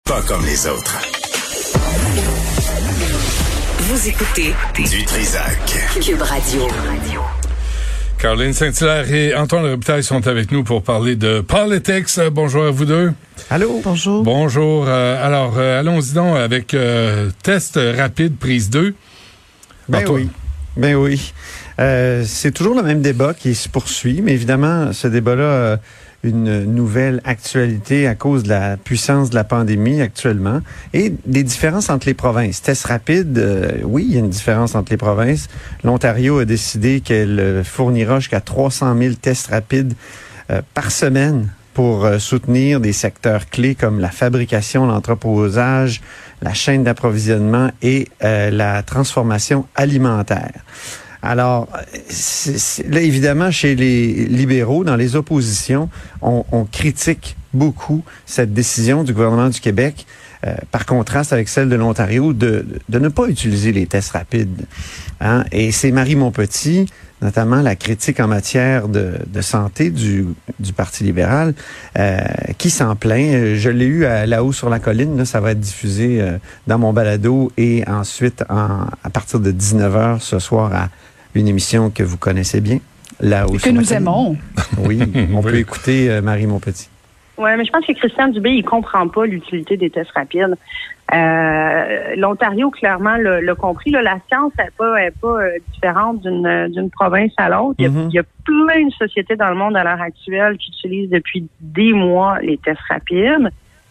Pas comme les autres. Vous écoutez Du Trizac. Cube Radio. Caroline Saint-Hilaire et Antoine Robitaille sont avec nous pour parler de politics. Bonjour à vous deux. Allô? Bonjour. Bonjour. Alors, allons-y donc avec test rapide prise 2. Oui. C'est toujours le même débat qui se poursuit, mais évidemment, ce débat-là a une nouvelle actualité à cause de la puissance de la pandémie actuellement et des différences entre les provinces. Test rapide, oui, il y a une différence entre les provinces. L'Ontario a décidé qu'elle fournira jusqu'à 300 000 tests rapides par semaine pour soutenir des secteurs clés comme la fabrication, l'entreposage, la chaîne d'approvisionnement et la transformation alimentaire. Alors, là, évidemment, chez les libéraux, dans les oppositions, on critique beaucoup cette décision du gouvernement du Québec, par contraste avec celle de l'Ontario, de ne pas utiliser les tests rapides. Hein? Et c'est Marie Montpetit, notamment la critique en matière de santé du Parti libéral, qui s'en plaint. Je l'ai eu à Là-haut sur la colline, là, ça va être diffusé dans mon balado et ensuite à partir de 19h ce soir à une émission que vous connaissez bien, Là-haut sur la colline. Que nous aimons. Oui, on peut écouter Marie Montpetit. Oui, mais je pense que Christian Dubé, il comprend pas l'utilité des tests rapides. L'Ontario, clairement, l'a compris. Là, la science n'est pas différente d'une province à l'autre. Il y a plein de sociétés dans le monde à l'heure actuelle qui utilisent depuis des mois les tests rapides.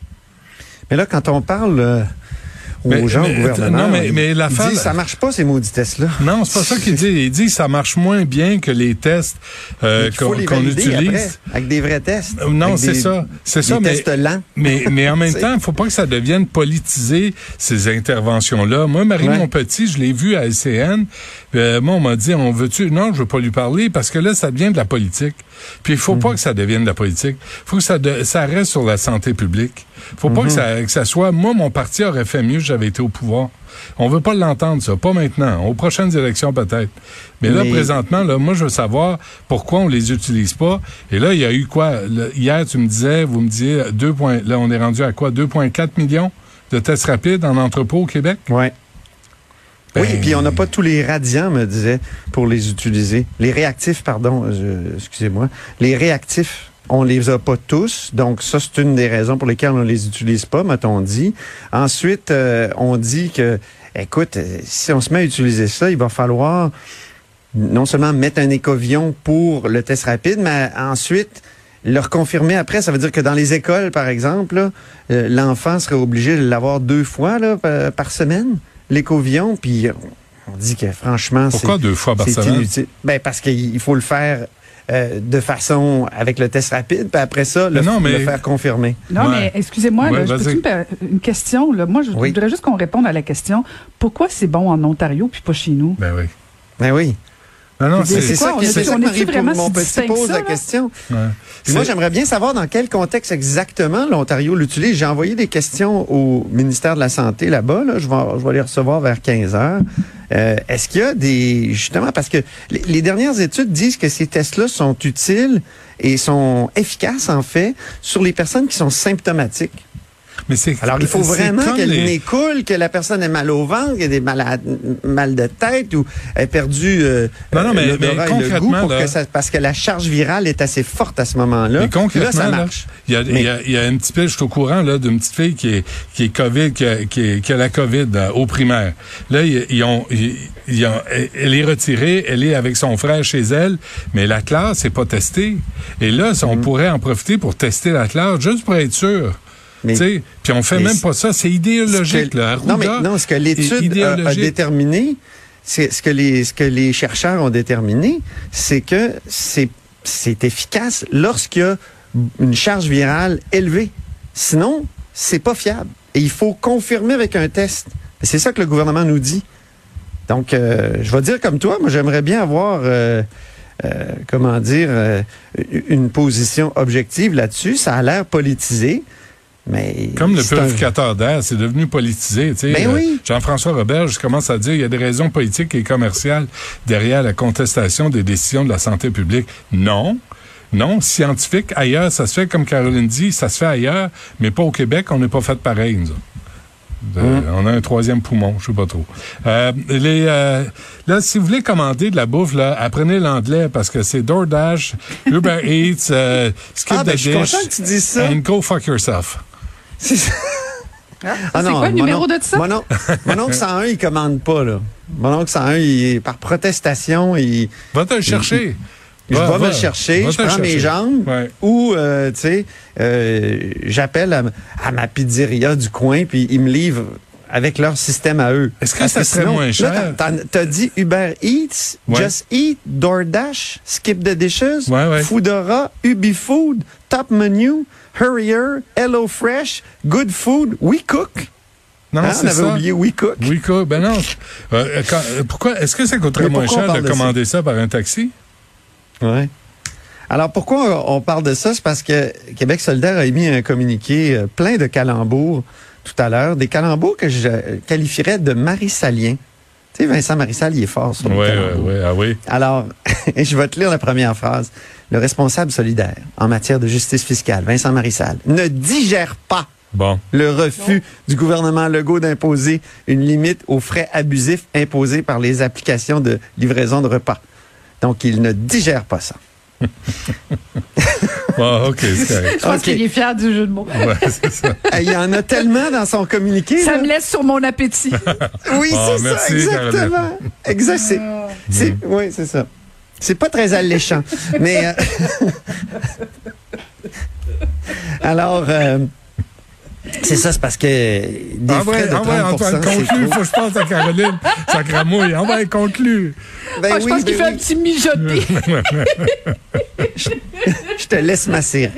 Mais là, quand on parle aux gens au gouvernement, mais l'affaire, il dit ça marche pas, ces maudits tests-là. Non, c'est pas ça qu'il dit. Il dit que ça marche moins bien que les tests qu'on utilise. Après, avec des vrais tests. Non, c'est ça. C'est ça, tests lents. mais en même temps, il faut pas que ça devienne politisé, ces interventions-là. Moi, Marie Montpetit, je l'ai vue à LCN. Moi, on m'a dit, non, je veux pas lui parler parce que là, ça devient de la politique. Puis il faut pas que ça devienne de la politique. Faut que ça reste sur la santé publique. Faut pas que ça soit... Moi, mon parti aurait fait mieux si j'avais été au pouvoir. On veut pas l'entendre, ça. Pas maintenant. Aux prochaines élections, peut-être. Mais là, présentement, là, moi, je veux savoir pourquoi on les utilise pas. Et là, il y a eu quoi? Hier, vous me disiez, là, on est rendu à quoi? 2,4 millions de tests rapides en entrepôt au Québec? Ouais. Oui, puis on n'a pas tous les radiants, me disait, pour les utiliser. Les réactifs, pardon, excusez-moi. Les réactifs, on les a pas tous. Donc, ça, c'est une des raisons pour lesquelles on les utilise pas, m'a-t-on dit. Ensuite, on dit que, écoute, si on se met à utiliser ça, il va falloir non seulement mettre un écovion pour le test rapide, mais ensuite le reconfirmer après. Ça veut dire que dans les écoles, par exemple, là, l'enfant serait obligé de l'avoir 2 fois là, par semaine. L'écovion, puis on dit que franchement, pourquoi 2 fois par semaine? Inutile. Ben parce qu'il faut le faire de façon avec le test rapide, puis après ça, le faire confirmer. Non, mais excusez-moi, là, une question. Là, moi, je voudrais juste qu'on réponde à la question. Pourquoi c'est bon en Ontario puis pas chez nous? Ben oui. Ben oui. Non, c'est ça que Marie Montpetit pose la question. Ouais. Moi, j'aimerais bien savoir dans quel contexte exactement l'Ontario l'utilise. J'ai envoyé des questions au ministère de la Santé là-bas. Là. Je vais les recevoir vers 15h. Est-ce qu'il y a justement, parce que les dernières études disent que ces tests-là sont utiles et sont efficaces, en fait, sur les personnes qui sont symptomatiques. Alors, il faut vraiment qu'elle n'écoule, que la personne ait mal au ventre, qu'elle ait mal de tête ou ait perdu l'odorat et le goût parce que la charge virale est assez forte à ce moment-là. Mais concrètement, là, ça marche. Il y a une petite fille, je suis au courant là, d'une petite fille qui est COVID, qui a la COVID au primaire. Là, elle est retirée, elle est avec son frère chez elle, mais la classe n'est pas testée. Et là, on pourrait en profiter pour tester la classe, juste pour être sûr. Puis on fait même pas ça, c'est idéologique. Ce que l'étude a déterminé, ce que les chercheurs ont déterminé, c'est que c'est efficace lorsqu'il y a une charge virale élevée. Sinon, c'est pas fiable. Et il faut confirmer avec un test. Et c'est ça que le gouvernement nous dit. Donc, je vais dire comme toi, moi j'aimerais bien avoir une position objective là-dessus. Ça a l'air politisé. Mais comme le purificateur d'air, c'est devenu politisé. Oui. Jean-François Roberge commence à dire qu'il y a des raisons politiques et commerciales derrière la contestation des décisions de la santé publique. Non. Non, scientifique, ailleurs, ça se fait, comme Caroline dit, ça se fait ailleurs, mais pas au Québec, on n'est pas fait pareil, nous. On a un troisième poumon, je sais pas trop. Là, si vous voulez commander de la bouffe, là, apprenez l'anglais parce que c'est DoorDash, Uber Eats, Skip the Dish. Je suis content que tu dises ça. And go fuck yourself. C'est quoi le numéro de ça? Mon oncle 101, il commande pas, là. Mon oncle 101, par protestation, il... Va te le chercher. Je vais me le chercher, je prends mes jambes, ou, tu sais, j'appelle à ma pizzeria du coin, puis ils me livrent avec leur système à eux. Est-ce que ça serait moins cher? T'as dit Uber Eats, Just Eat, DoorDash, Skip the Dishes, Foodora, UbiFood, Top Menu, Hurrier, HelloFresh, Good Food, We Cook. Non, on avait oublié We Cook. We Cook, ben non. Pourquoi? Est-ce que ça coûterait moins cher de commander ça par un taxi? Oui. Alors, pourquoi on parle de ça? C'est parce que Québec solidaire a émis un communiqué plein de calembours tout à l'heure. Des calembours que je qualifierais de marissaliens. Tu sais, Vincent Marissal, il est fort sur le calembour. Oui. Alors, je vais te lire la première phrase. Le responsable solidaire en matière de justice fiscale, Vincent Marissal, ne digère pas le refus du gouvernement Legault d'imposer une limite aux frais abusifs imposés par les applications de livraison de repas. Donc, il ne digère pas ça. OK, c'est correct. Je pense qu'il est fier du jeu de mots. Ouais, c'est ça. Il y en a tellement dans son communiqué. Ça me laisse sur mon appétit. Oui, c'est ça, exactement. Oui, c'est ça. C'est pas très alléchant. Mais, alors... c'est ça, c'est parce que des frais de 30%... Antoine, conclue, il faut que je pense à Caroline. Ça cramouille. On va conclure. Je pense qu'il fait un petit mijoté. Je te laisse macérer.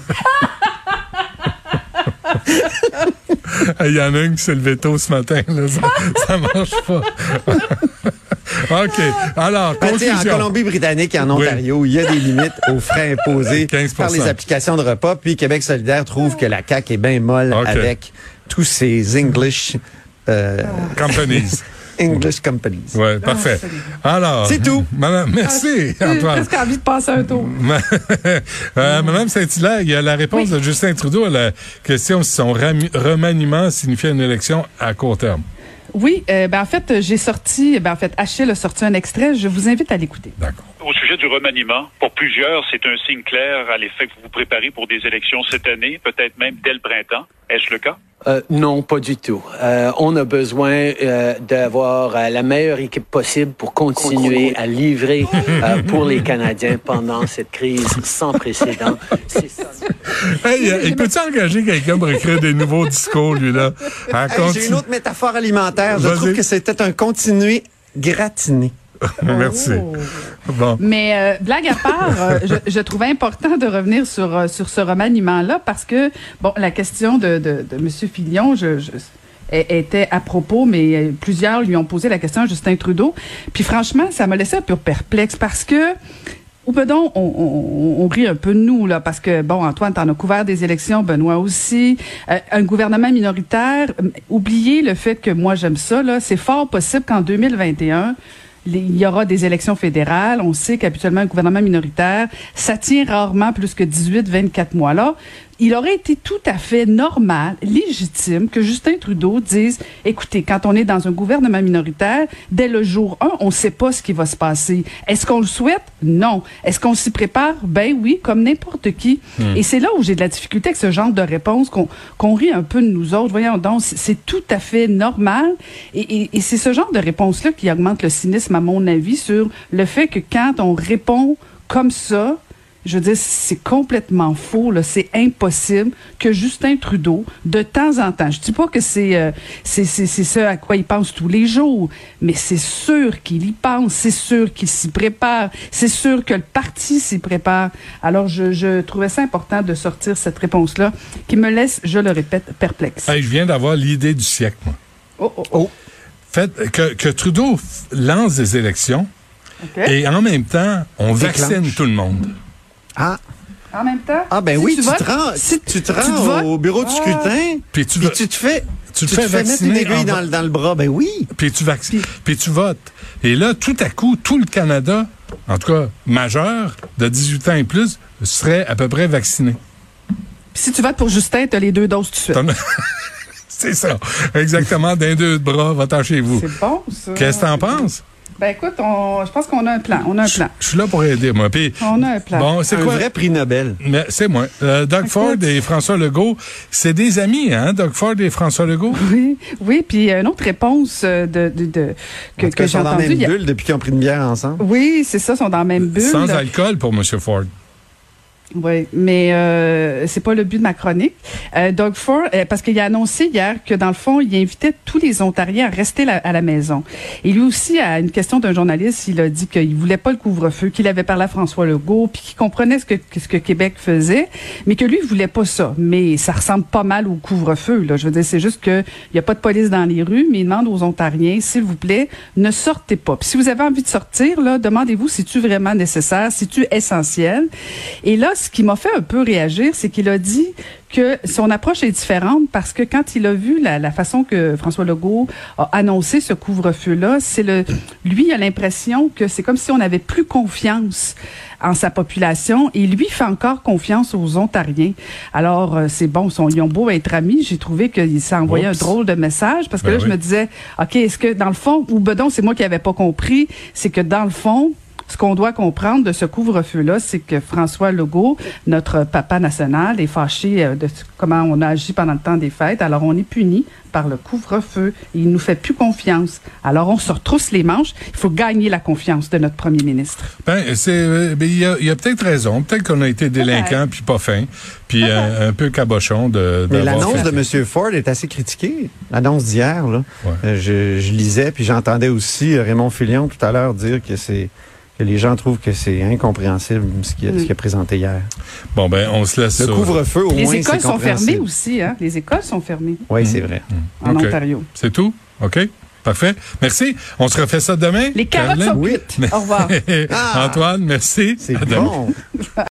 Il y en a une qui s'est levée tôt ce matin. Là, ça marche pas. OK. Alors, conclusion. En Colombie-Britannique et en Ontario, il y a des limites aux frais imposés 15%. Par les applications de repas. Puis Québec solidaire trouve que la CAQ est bien molle avec tous ces English... companies. English companies. Oui, parfait. Alors... C'est tout. Madame, merci, Antoine. J'ai presque envie de passer un tour. Madame Saint-Hilaire, il y a la réponse de Justin Trudeau à la question si son remaniement signifiait une élection à court terme. Oui, en fait, Achille a sorti un extrait. Je vous invite à l'écouter. D'accord. Au sujet du remaniement, pour plusieurs, c'est un signe clair à l'effet que vous vous préparez pour des élections cette année, peut-être même dès le printemps. Est-ce le cas? Non, pas du tout. On a besoin d'avoir la meilleure équipe possible pour continuer à livrer pour les Canadiens pendant cette crise sans précédent. C'est ça. Il peut-tu engager quelqu'un pour écrire des nouveaux discours, lui, là? J'ai une autre métaphore alimentaire. Je trouve que c'était un continué gratiné. Merci. Bon. Mais blague à part, je trouvais important de revenir sur ce remaniement-là parce que, la question de M. Filion, était à propos, mais plusieurs lui ont posé la question à Justin Trudeau. Puis franchement, ça m'a laissé un peu perplexe parce que on rit un peu de nous, là, parce que, Antoine, t'en as couvert des élections, Benoît aussi. Un gouvernement minoritaire, oubliez le fait que moi, j'aime ça, là. C'est fort possible qu'en 2021, il y aura des élections fédérales. On sait qu'habituellement, un gouvernement minoritaire, ça tient rarement plus que 18-24 mois. Là, il aurait été tout à fait normal, légitime, que Justin Trudeau dise, écoutez, quand on est dans un gouvernement minoritaire, dès le jour 1, on ne sait pas ce qui va se passer. Est-ce qu'on le souhaite? Non. Est-ce qu'on s'y prépare? Ben oui, comme n'importe qui. Et c'est là où j'ai de la difficulté avec ce genre de réponse, qu'on rit un peu de nous autres. Voyons donc, c'est tout à fait normal. Et c'est ce genre de réponse-là qui augmente le cynisme, à mon avis, sur le fait que quand on répond comme ça, je veux dire, c'est complètement faux, là. C'est impossible que Justin Trudeau, de temps en temps, je dis pas que c'est ce à quoi il pense tous les jours, mais c'est sûr qu'il y pense, c'est sûr qu'il s'y prépare, c'est sûr que le parti s'y prépare. Alors, je trouvais ça important de sortir cette réponse-là, qui me laisse, je le répète, perplexe. Hey, je viens d'avoir l'idée du siècle, moi. Fait que Trudeau lance des élections, et en même temps, on vaccine tout le monde. Ah. En même temps? Ah, ben oui, tu te rends au bureau de scrutin, puis tu te fais mettre une aiguille dans le bras. Ben oui. Puis tu votes. Et là, tout à coup, tout le Canada en tout cas majeurs, de 18 ans et plus, seraient à peu près vaccinés. Puis si tu votes pour Justin, tu as les 2 doses tout de suite. C'est ça. Exactement, d'un 2 de bras, va-t'en chez vous. C'est bon, ça. Qu'est-ce que t'en penses? Ben écoute, je pense qu'on a un plan. Je suis là pour aider, moi. Puis, on a un plan. Bon, c'est quoi? Un vrai prix Nobel. Mais c'est moi. Doug Ford et François Legault, c'est des amis, hein, Doug Ford et François Legault? Oui, puis une autre réponse que j'ai entendue. Ils sont dans la même bulle depuis qu'ils ont pris une bière ensemble. Oui, c'est ça, ils sont dans la même bulle. Sans alcool pour M. Ford. Oui, mais c'est pas le but de ma chronique. Doug Ford, parce qu'il a annoncé hier que dans le fond, il invitait tous les Ontariens à rester à la maison. Et lui aussi, à une question d'un journaliste, il a dit qu'il voulait pas le couvre-feu, qu'il avait parlé à François Legault, puis qu'il comprenait ce que Québec faisait, mais que lui il voulait pas ça. Mais ça ressemble pas mal au couvre-feu. Là, je veux dire, c'est juste que il y a pas de police dans les rues, mais il demande aux Ontariens, s'il vous plaît, ne sortez pas. Puis si vous avez envie de sortir, là, demandez-vous si tu vraiment nécessaire, si tu essentiel. Et là, ce qui m'a fait un peu réagir, c'est qu'il a dit que son approche est différente parce que quand il a vu la façon que François Legault a annoncé ce couvre-feu-là, lui il a l'impression que c'est comme si on n'avait plus confiance en sa population et lui fait encore confiance aux Ontariens. Alors, c'est bon, ils ont beau être amis, j'ai trouvé qu'il s'est envoyé un drôle de message parce que là, je me disais, OK, est-ce que dans le fond, ou bedon, c'est moi qui n'avais pas compris, c'est que dans le fond, ce qu'on doit comprendre de ce couvre-feu-là, c'est que François Legault, notre papa national, est fâché de comment on a agi pendant le temps des fêtes. Alors, on est puni par le couvre-feu. Il nous fait plus confiance. Alors, on se retrousse les manches. Il faut gagner la confiance de notre premier ministre. Il y a peut-être raison. Peut-être qu'on a été délinquant puis pas fin, puis un peu cabochon de. Mais l'annonce de M. Ford est assez critiquée. L'annonce d'hier, là. Ouais. Je lisais puis j'entendais aussi Raymond Filion tout à l'heure dire que les gens trouvent que c'est incompréhensible ce qu'il a présenté hier. Bon, ben, on se laisse... Le couvre-feu, au moins, c'est Les écoles sont fermées aussi, hein? Les écoles sont fermées. Oui, c'est vrai. En Ontario. C'est tout? OK. Parfait. Merci. On se refait ça demain. Les carottes sont cuites. Au revoir. Antoine, merci. C'est bon.